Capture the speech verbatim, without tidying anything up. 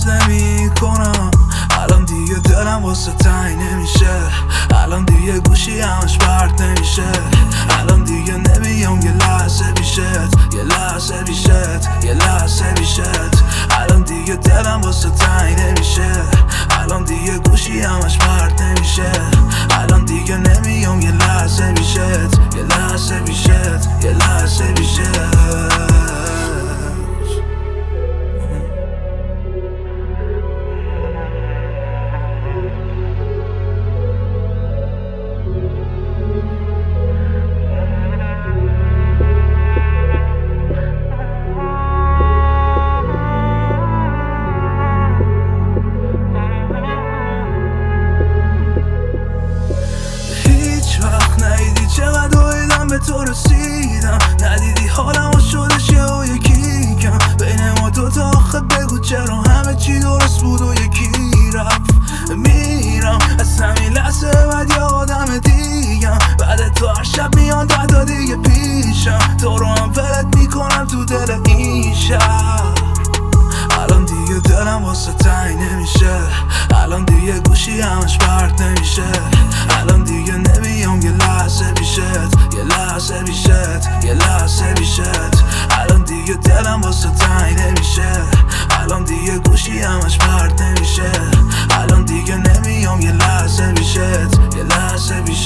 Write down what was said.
نمی کنم. الان دیگه دلم واسه تنگ نمیشه، الان دیگه گوشی همش پرت نمیشه. الان دیگه نمیام یه لحظه بیشت، یه لحظه بیشت، یه لحظه بیشت. الان دیگه دلم واسه تنگ نمیشه، الان دیگه گوشی همش پرت نمیشه. الان دیگه نمیام یه لحظه بیشت، یه لحظه بیشت، یه لحظه بیشت. چقدر اویدم به تو رسیدم، ندیدی حالم و شدش یه و یکی کم. بین ما دوتا آخه بگو چرا همه چی درست بود و یکی رفت. میرم از همین لحظه بعد یه آدم دیگم، بعد تو هر شب میان ده تا دیگه پیشم. تو رو هم ولت میکنم تو دل این شب. الان دیگه دلم واسه تنگ نمیشه، الان دیگه گوشی همش پرت نمیشه. الان دیگه نمیام یه لحظه بیشت، یه لحظه بیشت، یه لحظه بیشت. الان دیگه دلم واسه تنگ نمیشه، الان دیگه گوشی همش پرت نمیشه. الان دیگه نمیام یه لحظه بیشت، یه لحظه بیشت.